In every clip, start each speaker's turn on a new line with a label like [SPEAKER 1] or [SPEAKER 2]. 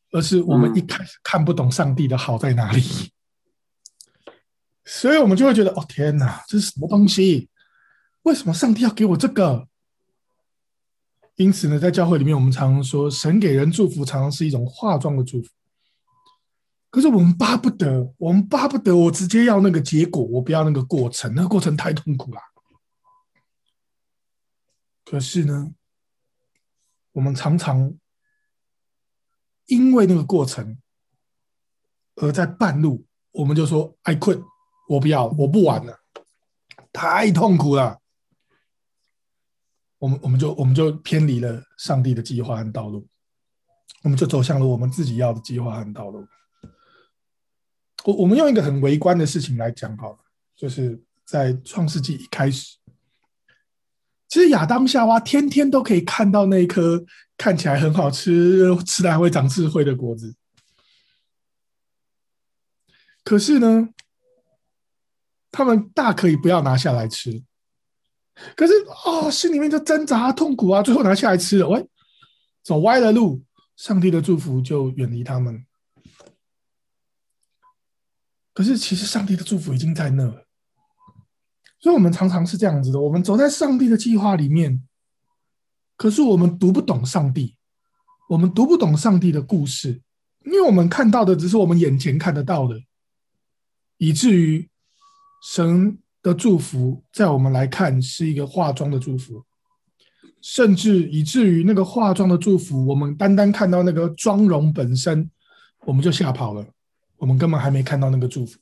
[SPEAKER 1] 而是我们一开始看不懂上帝的好在哪里，所以我们就会觉得，哦天哪，这是什么东西？为什么上帝要给我这个？因此呢，在教会里面，我们常常说，神给人祝福常常是一种化妆的祝福。可是我们巴不得，我直接要那个结果，我不要那个过程，那个过程太痛苦了。可是呢，我们常常因为那个过程，而在半路我们就说 "I quit"， 我不要，我不玩了，太痛苦了。我们就偏离了上帝的计划和道路，我们就走向了我们自己要的计划和道路。我们用一个很微观的事情来讲好了，就是在创世纪一开始，其实亚当夏娃天天都可以看到那一颗看起来很好吃、吃了还会长智慧的果子。可是呢，他们大可以不要拿下来吃，可是心里面就挣扎、痛苦啊，最后拿下来吃了，喂，走歪了路，上帝的祝福就远离他们。可是其实上帝的祝福已经在那了，所以我们常常是这样子的：我们走在上帝的计划里面，可是我们读不懂上帝，我们读不懂上帝的故事，因为我们看到的只是我们眼前看得到的，以至于神的祝福在我们来看是一个化妆的祝福，甚至以至于那个化妆的祝福，我们单单看到那个妆容本身，我们就吓跑了，我们根本还没看到那个祝福。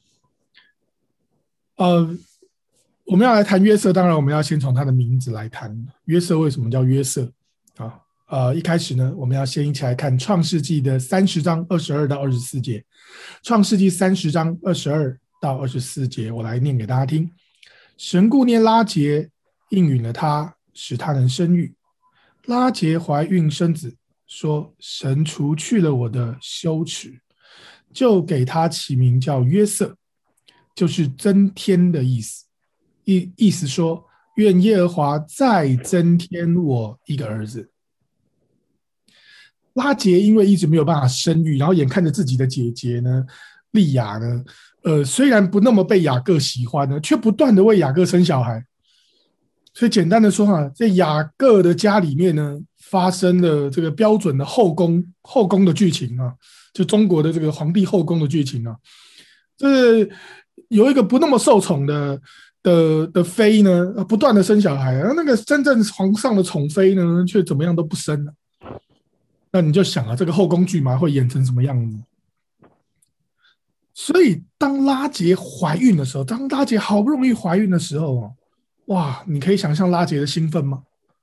[SPEAKER 1] 我们要来谈约瑟，当然我们要先从他的名字来谈。约瑟为什么叫约瑟啊？一开始呢，我们要先一起来看创世纪的30章22到24节。创世纪30章22到24节，我来念给大家听。神顾念拉结，应允了他，使他能生育。拉结怀孕生子，说神除去了我的羞耻，就给他起名叫约瑟，就是增添的意思。意思说，愿耶和华再增添我一个儿子。拉结因为一直没有办法生育，然后眼看着自己的姐姐呢，利亚呢，虽然不那么被雅各喜欢呢，却不断的为雅各生小孩。所以简单的说在雅各的家里面呢，发生了这个标准的后宫的剧情啊，就中国的这个皇帝后宫的剧情啊，就是有一个不那么受宠的妃呢，不断的生小孩，而那个真正皇上的宠妃呢，却怎么样都不生了。那你就想这个后宫剧嘛会演成什么样子？所以当拉结怀孕的时候，当拉结好不容易怀孕的时候，哇，你可以想象拉结的兴奋吗？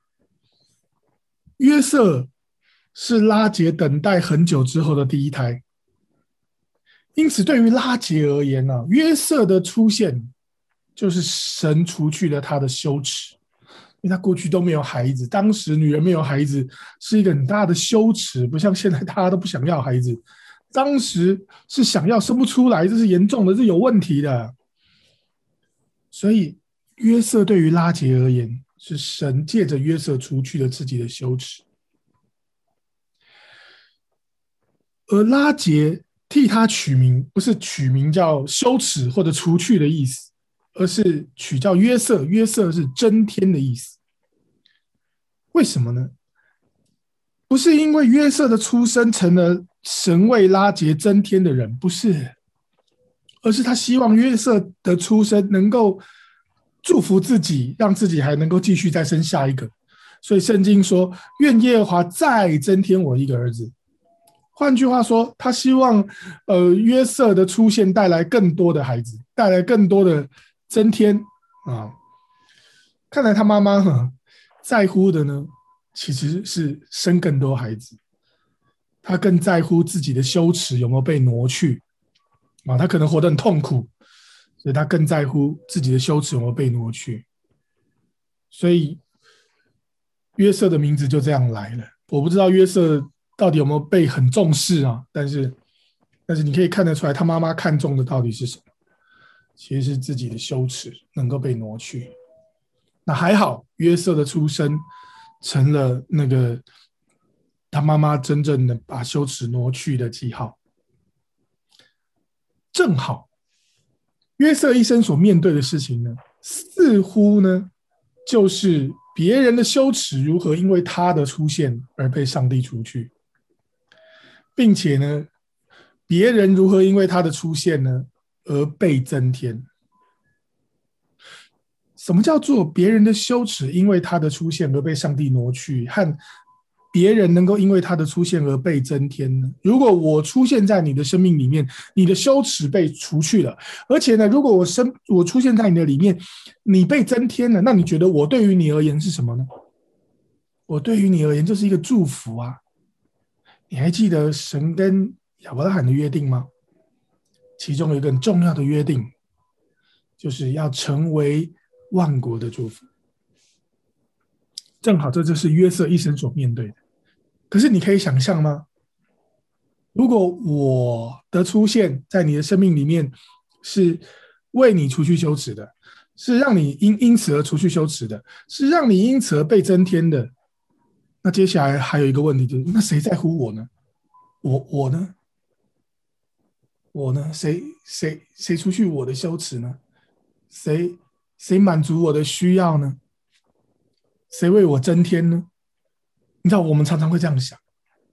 [SPEAKER 1] 约瑟是拉结等待很久之后的第一胎，因此对于拉结而言约瑟的出现就是神除去了他的羞耻，因为他过去都没有孩子，当时女人没有孩子是一个很大的羞耻，不像现在大家都不想要孩子，当时是想要生不出来，这是严重的，是有问题的。所以约瑟对于拉结而言，是神借着约瑟除去了自己的羞耻，而拉结替他取名，不是取名叫羞耻或者除去的意思，而是取叫约瑟，约瑟是增添的意思。为什么呢？不是因为约瑟的出生成了神为拉结增添的人，不是，而是他希望约瑟的出生能够祝福自己，让自己还能够继续再生下一个。所以圣经说，愿耶和华再增添我一个儿子。换句话说，他希望约瑟的出现带来更多的孩子，带来更多的增添啊。看来他妈妈在乎的呢，其实是生更多孩子，他更在乎自己的羞耻有没有被挪去啊。他可能活得很痛苦，所以他更在乎自己的羞耻有没有被挪去。所以约瑟的名字就这样来了。我不知道约瑟到底有没有被很重视啊，但是你可以看得出来，他妈妈看重的到底是什么？其实是自己的羞耻能够被挪去。那还好，约瑟的出生成了那个他妈妈真正的把羞耻挪去的记号。正好约瑟一生所面对的事情呢，似乎呢就是别人的羞耻如何因为他的出现而被上帝除去，并且呢，别人如何因为他的出现呢而被增添。什么叫做别人的羞耻因为他的出现而被上帝挪去，和别人能够因为他的出现而被增添呢？如果我出现在你的生命里面，你的羞耻被除去了，而且呢，如果我出现在你的里面，你被增添了，那你觉得我对于你而言是什么呢？我对于你而言就是一个祝福啊！你还记得神跟亚伯拉罕的约定吗？其中有一个很重要的约定，就是要成为万国的祝福。正好这就是约瑟一生所面对的。可是你可以想象吗？如果我的出现在你的生命里面是为你除去羞耻的，是让你因此而除去羞耻的，是让你因此而被增添的，那接下来还有一个问题，就是那谁在乎我呢？我呢？我呢？谁除去我的羞耻呢？谁满足我的需要呢？谁为我增添呢？你知道，我们常常会这样想。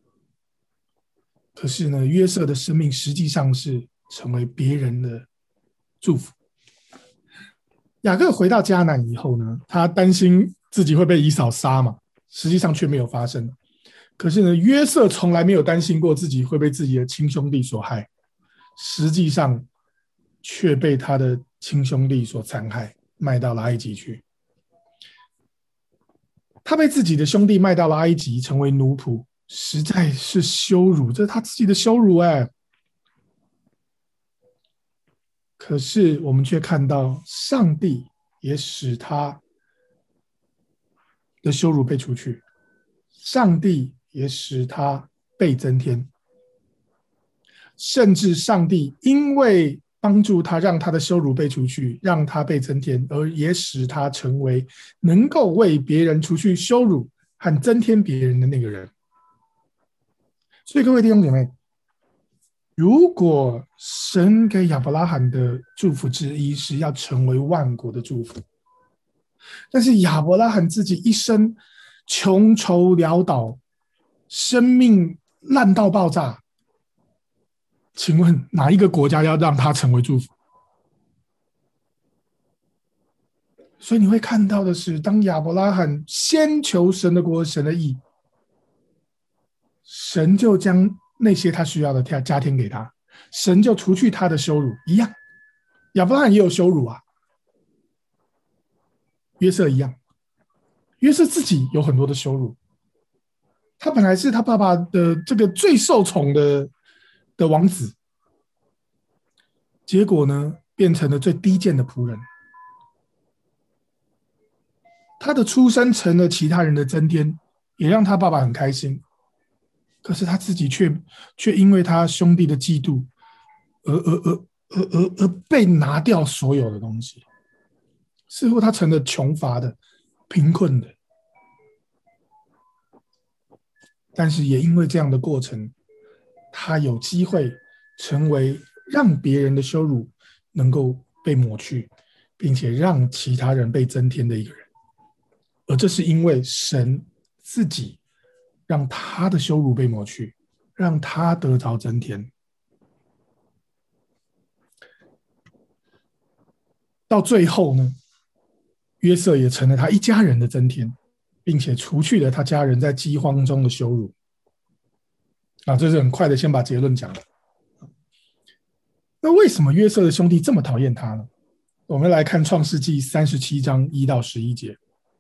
[SPEAKER 1] 可是呢，约瑟的生命实际上是成为别人的祝福。雅各回到迦南以后呢，他担心自己会被以扫杀嘛，实际上却没有发生。可是呢，约瑟从来没有担心过自己会被自己的亲兄弟所害，实际上却被他的亲兄弟所残害，卖到了埃及去。他被自己的兄弟卖到了埃及，成为奴仆，实在是羞辱，这是他自己的羞辱哎。可是我们却看到上帝也使他的羞辱被除去，上帝也使他被增添，甚至上帝因为帮助他，让他的羞辱被除去，让他被增添，而也使他成为能够为别人除去羞辱和增添别人的那个人。所以各位弟兄姐妹，如果神给亚伯拉罕的祝福之一是要成为万国的祝福，但是亚伯拉罕自己一生穷愁潦倒，生命烂到爆炸，请问哪一个国家要让他成为祝福？所以你会看到的是，当亚伯拉罕先求神的国、神的义，神就将那些他需要的加添给他，神就除去他的羞辱。一样，亚伯拉罕也有羞辱啊，约瑟一样，约瑟自己有很多的羞辱。他本来是他爸爸的这个最受宠的王子，结果呢，变成了最低贱的仆人。他的出生成了其他人的增添，也让他爸爸很开心。可是他自己却因为他兄弟的嫉妒而被拿掉所有的东西，似乎他成了穷乏的、贫困的。但是也因为这样的过程，他有机会成为让别人的羞辱能够被抹去，并且让其他人被增添的一个人。而这是因为神自己让他的羞辱被抹去，让他得着增添。到最后呢，约瑟也成了他一家人的增添，并且除去了他家人在饥荒中的羞辱。这是很快的先把结论讲了。那为什么约瑟的兄弟这么讨厌他呢？我们来看创世纪37章1到11节。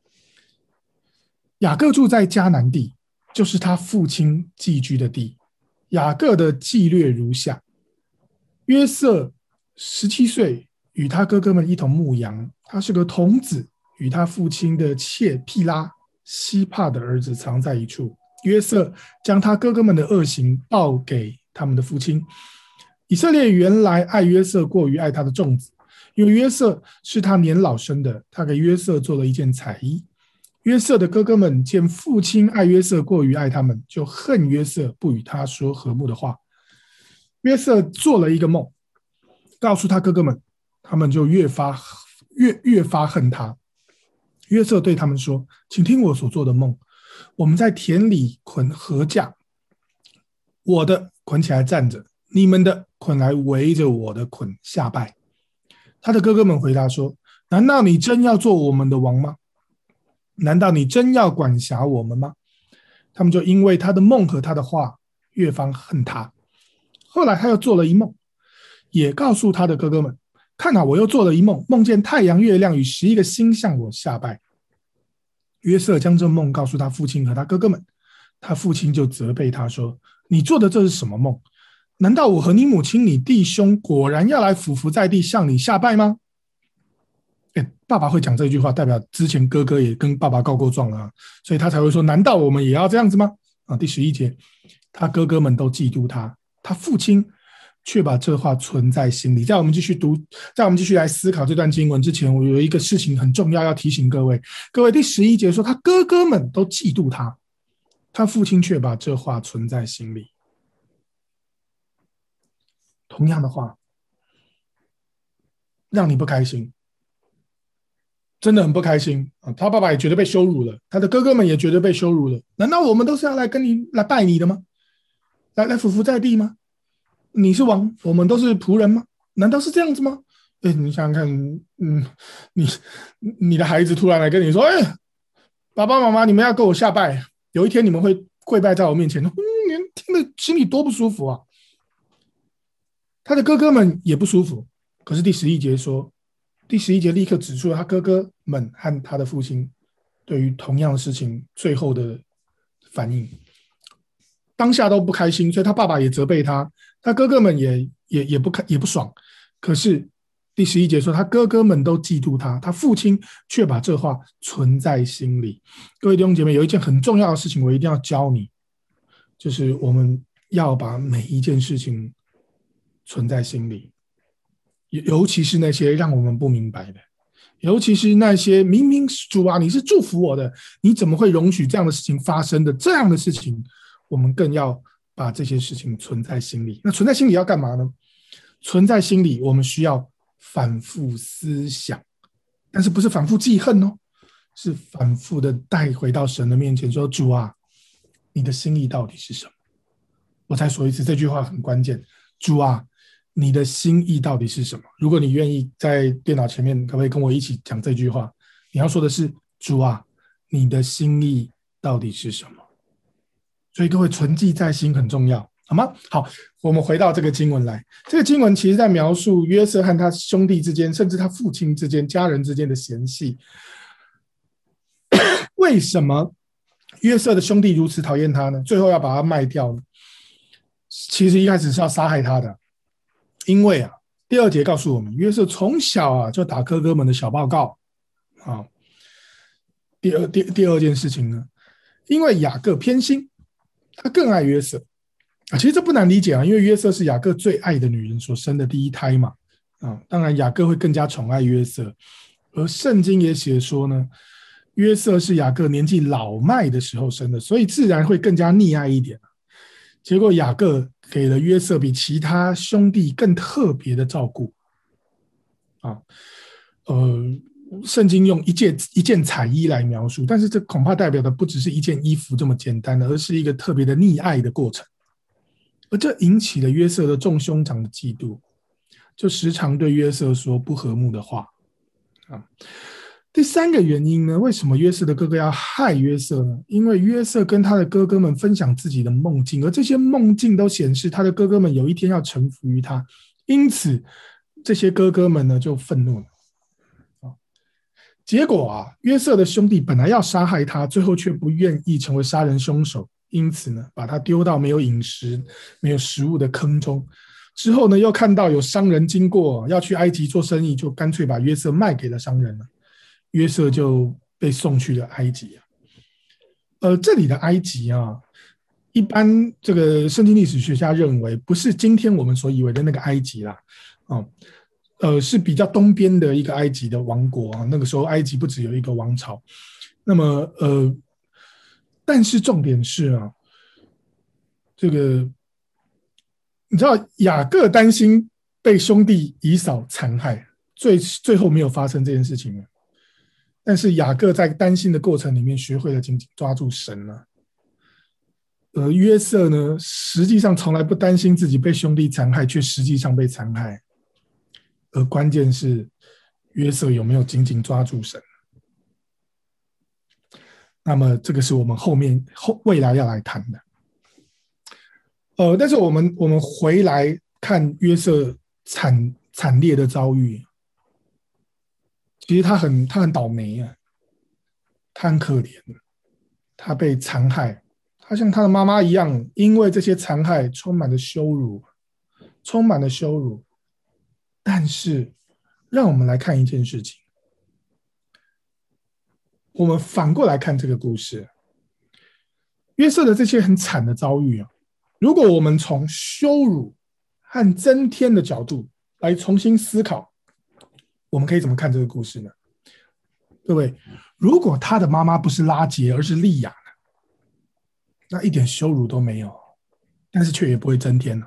[SPEAKER 1] 雅各住在迦南地，就是他父亲寄居的地。雅各的记略如下：约瑟17岁，与他哥哥们一同牧羊，他是个童子，与他父亲的妾毗拉、西帕的儿子藏在一处。约瑟将他哥哥们的恶行报给他们的父亲。以色列原来爱约瑟过于爱他的众子，因为约瑟是他年老生的，他给约瑟做了一件彩衣。 约瑟的哥哥们见父亲爱约瑟过于爱他们，就恨约瑟，不与他说和睦的话。约瑟做了一个梦，告诉他哥哥们，他们就越发恨他。约瑟对他们说：“请听我所做的梦。我们在田里捆禾架，我的捆起来站着，你们的捆来围着我的捆下拜。”他的哥哥们回答说：“难道你真要做我们的王吗？难道你真要管辖我们吗？”他们就因为他的梦和他的话越发恨他。后来他又做了一梦，也告诉他的哥哥们：“看啊，我又做了一梦，梦见太阳、月亮与11个星向我下拜。”约瑟将这梦告诉他父亲和他哥哥们，他父亲就责备他说：“你做的这是什么梦？难道我和你母亲、你弟兄果然要来俯伏在地向你下拜吗？”爸爸会讲这句话，代表之前哥哥也跟爸爸告过状了，所以他才会说：“难道我们也要这样子吗？”第11节，他哥哥们都嫉妒他，他父亲却把这话存在心里。在我们继续来思考这段经文之前，我有一个事情很重要要提醒各位。第11节说，他哥哥们都嫉妒他，他父亲却把这话存在心里。同样的话，让你不开心，真的很不开心啊！他爸爸也觉得被羞辱了，他的哥哥们也觉得被羞辱了。难道我们都是要来拜你的吗？来俯伏在地吗？你是王，我们都是仆人吗？难道是这样子吗？你想想看，你的孩子突然来跟你说：“爸爸妈妈，你们要跟我下拜，有一天你们会跪拜在我面前。”你听了心里多不舒服啊！他的哥哥们也不舒服。可是第11节说，第11节立刻指出了他哥哥们和他的父亲对于同样的事情最后的反应。当下都不开心，所以他爸爸也责备他，他哥哥们也不爽。可是第11节说，他哥哥们都嫉妒他，他父亲却把这话存在心里。各位弟兄姐妹，有一件很重要的事情我一定要教你，就是我们要把每一件事情存在心里，尤其是那些让我们不明白的，尤其是那些明明主啊，你是祝福我的，你怎么会容许这样的事情发生的这样的事情，我们更要把这些事情存在心里。那存在心里要干嘛呢？存在心里，我们需要反复思想，但是不是反复记恨哦，是反复的带回到神的面前，说：“主啊，你的心意到底是什么？”我再说一次，这句话很关键。主啊，你的心意到底是什么？如果你愿意在电脑前面，可不可以跟我一起讲这句话？你要说的是：“主啊，你的心意到底是什么？”所以各位，存记在心很重要，好吗？好，我们回到这个经文来。这个经文其实在描述约瑟和他兄弟之间，甚至他父亲之间、家人之间的嫌隙。为什么约瑟的兄弟如此讨厌他呢？最后要把他卖掉呢？其实一开始是要杀害他的，因为第2节告诉我们，约瑟从小就打哥哥们的小报告。第二件事情呢，因为雅各偏心，他更爱约瑟。其实这不难理解因为约瑟是雅各最爱的女人所生的第一胎嘛。当然雅各会更加宠爱约瑟，而圣经也写说呢，约瑟是雅各年纪老迈的时候生的，所以自然会更加溺爱一点。结果雅各给了约瑟比其他兄弟更特别的照顾。圣经用一件彩衣来描述，但是这恐怕代表的不只是一件衣服这么简单，而是一个特别的溺爱的过程。而这引起了约瑟的众兄长的嫉妒，就时常对约瑟说不和睦的话。第3个原因呢，为什么约瑟的哥哥要害约瑟呢？因为约瑟跟他的哥哥们分享自己的梦境，而这些梦境都显示他的哥哥们有一天要臣服于他，因此这些哥哥们呢就愤怒了。结果约瑟的兄弟本来要杀害他，最后却不愿意成为杀人凶手，因此呢把他丢到没有饮食、没有食物的坑中。之后呢又看到有商人经过要去埃及做生意，就干脆把约瑟卖给了商人了。约瑟就被送去了埃及。这里的埃及一般这个圣经历史学家认为不是今天我们所以为的那个埃及啦，是比较东边的一个埃及的王国那个时候埃及不只有一个王朝， 那么但是重点是啊，这个你知道雅各担心被兄弟以扫残害，最后没有发生这件事情，但是雅各在担心的过程里面学会了紧紧抓住神了。而约瑟呢，实际上从来不担心自己被兄弟残害，却实际上被残害。而关键是约瑟有没有紧紧抓住神？那么这个是我们未来要来谈的。但是我们回来看约瑟惨烈的遭遇，其实他很倒霉啊，他很可怜，他被残害，他像他的妈妈一样，因为这些残害充满了羞辱，充满了羞辱。但是，让我们来看一件事情，我们反过来看这个故事，约瑟的这些很惨的遭遇啊，如果我们从羞辱和增添的角度来重新思考，我们可以怎么看这个故事呢？各位，如果他的妈妈不是拉结，而是利亚，那一点羞辱都没有，但是却也不会增添了。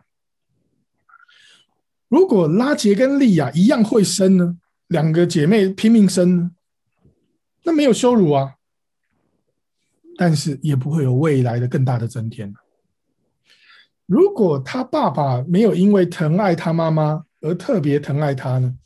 [SPEAKER 1] 如果拉结跟利亚一样会生呢，两个姐妹拼命生呢，那没有羞辱啊，但是也不会有未来的更大的增添。如果他爸爸没有因为疼爱他妈妈而特别疼爱他呢，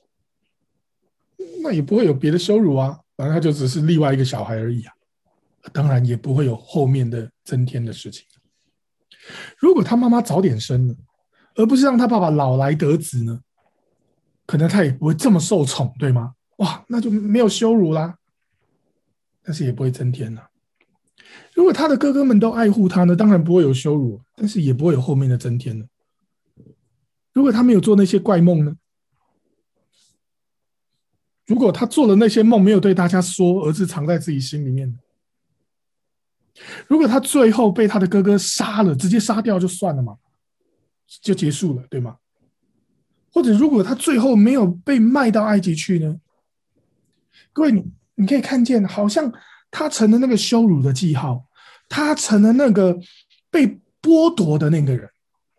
[SPEAKER 1] 那也不会有别的羞辱啊，反正他就只是另外一个小孩而已啊，当然也不会有后面的增添的事情。如果他妈妈早点生呢，而不是让他爸爸老来得子呢，可能他也不会这么受宠，对吗？哇，那就没有羞辱啦，但是也不会增添了。如果他的哥哥们都爱护他呢，当然不会有羞辱，但是也不会有后面的增添了。如果他没有做那些怪梦呢？如果他做了那些梦，没有对大家说，而是藏在自己心里面呢？如果他最后被他的哥哥杀了，直接杀掉就算了嘛，就结束了，对吗？或者如果他最后没有被卖到埃及去呢？各位，你可以看见，好像他成了那个羞辱的记号，他成了那个被剥夺的那个人，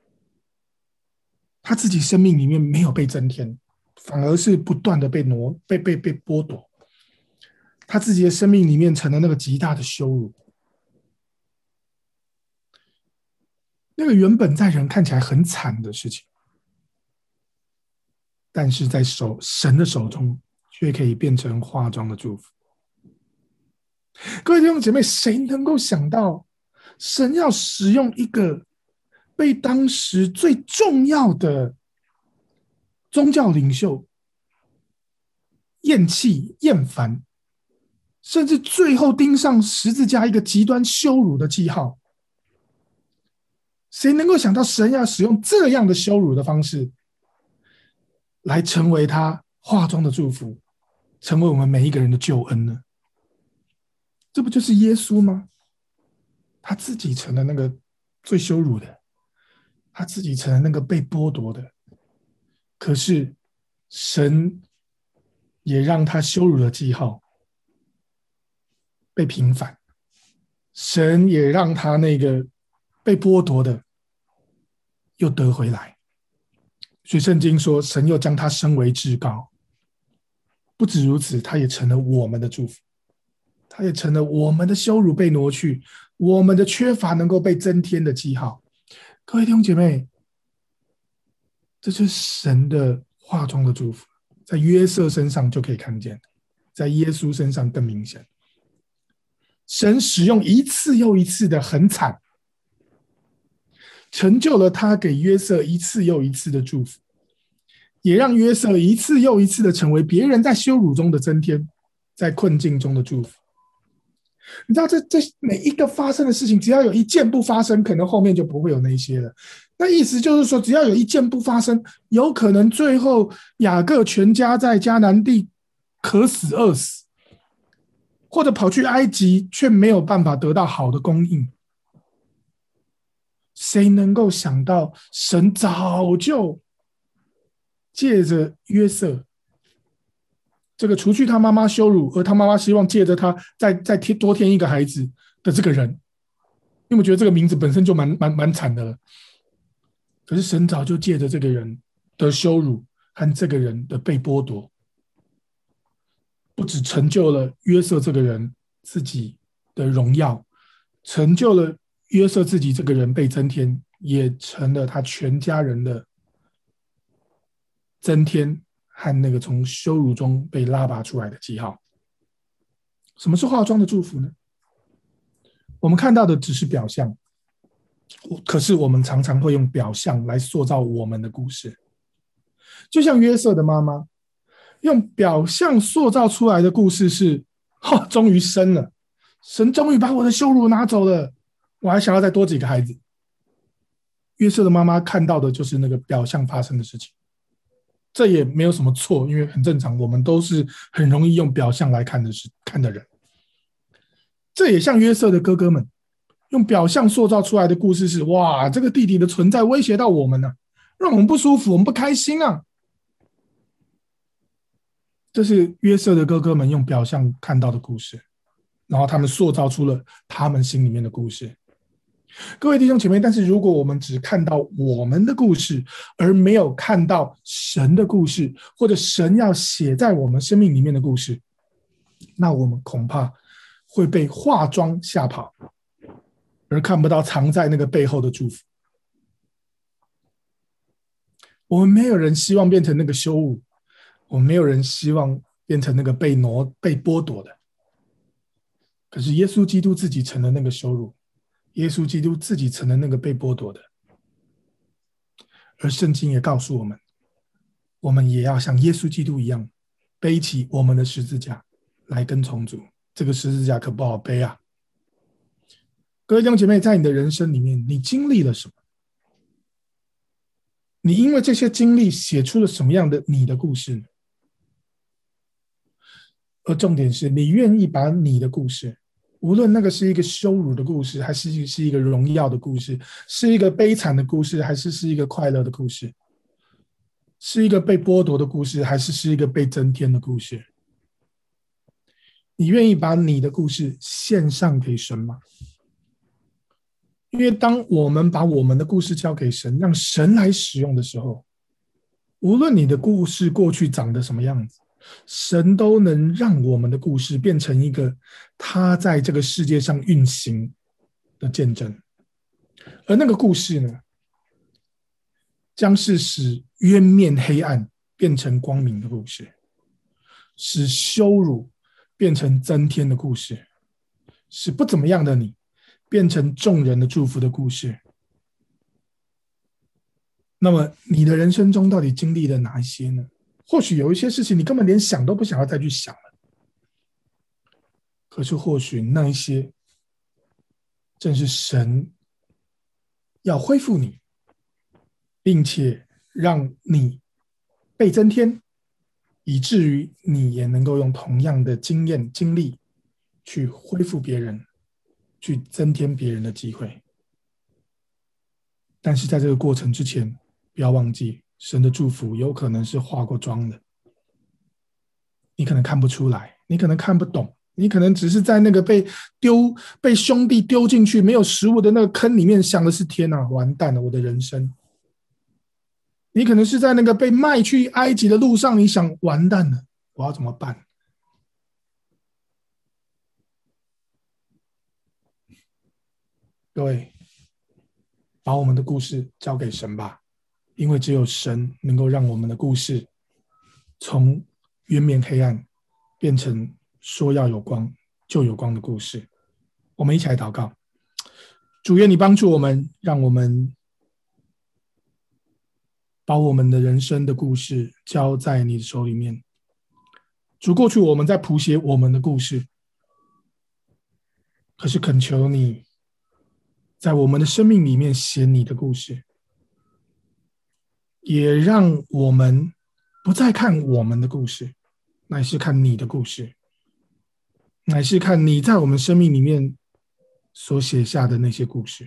[SPEAKER 1] 他自己生命里面没有被增添，反而是不断的被剥夺，他自己的生命里面成了那个极大的羞辱。那个原本在人看起来很惨的事情，但是在神的手中却可以变成化妆的祝福。各位弟兄姐妹，谁能够想到神要使用一个被当时最重要的宗教领袖厌弃、厌烦，甚至最后钉上十字架一个极端羞辱的记号？谁能够想到神要使用这样的羞辱的方式来成为他化妆的祝福，成为我们每一个人的救恩呢？这不就是耶稣吗？他自己成了那个最羞辱的，他自己成了那个被剥夺的，可是神也让他羞辱的记号被平反，神也让他那个被剥夺的又得回来。所以圣经说，神又将他升为至高。不止如此，他也成了我们的祝福，他也成了我们的羞辱被挪去，我们的缺乏能够被增添的记号。各位弟兄姐妹，这就是神的化妆的祝福，在约瑟身上就可以看见，在耶稣身上更明显。神使用一次又一次的很惨，成就了他给约瑟一次又一次的祝福，也让约瑟一次又一次的成为别人在羞辱中的增添，在困境中的祝福。你知道这每一个发生的事情，只要有一件不发生，可能后面就不会有那些了。那意思就是说，只要有一件不发生，有可能最后雅各全家在迦南地渴死饿死，或者跑去埃及却没有办法得到好的供应。谁能够想到神早就借着约瑟这个除去他妈妈羞辱，而他妈妈希望借着他再多添一个孩子的这个人，因为我觉得这个名字本身就蛮惨的了。可是神早就借着这个人的羞辱和这个人的被剥夺，不只成就了约瑟这个人自己的荣耀，成就了约瑟自己这个人被增添，也成了他全家人的增添和那个从羞辱中被拉拔出来的记号。什么是化妆的祝福呢？我们看到的只是表象，可是我们常常会用表象来塑造我们的故事。就像约瑟的妈妈用表象塑造出来的故事是：终于生了，神终于把我的羞辱拿走了，我还想要再多几个孩子。约瑟的妈妈看到的就是那个表象发生的事情，这也没有什么错，因为很正常，我们都是很容易用表象来看的人。这也像约瑟的哥哥们用表象塑造出来的故事是：哇，这个弟弟的存在威胁到我们了，让我们不舒服，我们不开心啊。这是约瑟的哥哥们用表象看到的故事，然后他们塑造出了他们心里面的故事。各位弟兄姐妹，但是如果我们只看到我们的故事，而没有看到神的故事，或者神要写在我们生命里面的故事，那我们恐怕会被化妆吓跑，而看不到藏在那个背后的祝福。我们没有人希望变成那个羞辱，我们没有人希望变成那个被剥夺的。可是耶稣基督自己成了那个羞辱，耶稣基督自己成了那个被剥夺的。而圣经也告诉我们，我们也要像耶稣基督一样，背起我们的十字架来跟从主。这个十字架可不好背啊！各位弟兄姐妹，在你的人生里面，你经历了什么？你因为这些经历写出了什么样的你的故事呢？而重点是你愿意把你的故事，无论那个是一个羞辱的故事，还是一个荣耀的故事，是一个悲惨的故事，还是一个快乐的故事，是一个被剥夺的故事，还是一个被增添的故事，你愿意把你的故事献上给神吗？因为当我们把我们的故事交给神，让神来使用的时候，无论你的故事过去长得什么样子，神都能让我们的故事变成一个他在这个世界上运行的见证。而那个故事呢，将是使渊面黑暗变成光明的故事，使羞辱变成增添的故事，使不怎么样的你变成众人的祝福的故事。那么你的人生中到底经历了哪一些呢？或许有一些事情你根本连想都不想要再去想了，可是或许那一些正是神要恢复你，并且让你被增添，以至于你也能够用同样的经验经历去恢复别人，去增添别人的机会。但是在这个过程之前，不要忘记神的祝福有可能是化过妆的，你可能看不出来，你可能看不懂，你可能只是在那个被兄弟丢进去没有食物的那个坑里面想的是：天哪，完蛋了，我的人生。你可能是在那个被卖去埃及的路上，你想：完蛋了，我要怎么办？各位，把我们的故事交给神吧，因为只有神能够让我们的故事从渊面黑暗变成说要有光就有光的故事。我们一起来祷告。主，愿你帮助我们，让我们把我们的人生的故事交在你的手里面。主，过去我们在谱写我们的故事，可是恳求你在我们的生命里面写你的故事，也让我们不再看我们的故事，乃是看你的故事，乃是看你在我们生命里面所写下的那些故事。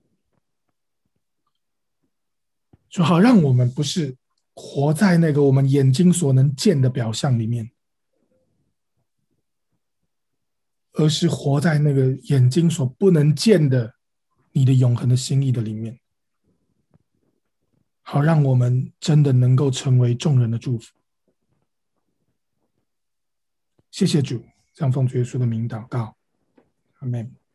[SPEAKER 1] 就好让我们不是活在那个我们眼睛所能见的表象里面， 而是活在那个眼睛所不能见的你的永恒的心意的里面，好让我们真的能够成为众人的祝福。谢谢主，这样奉主耶稣的名祷告，阿们。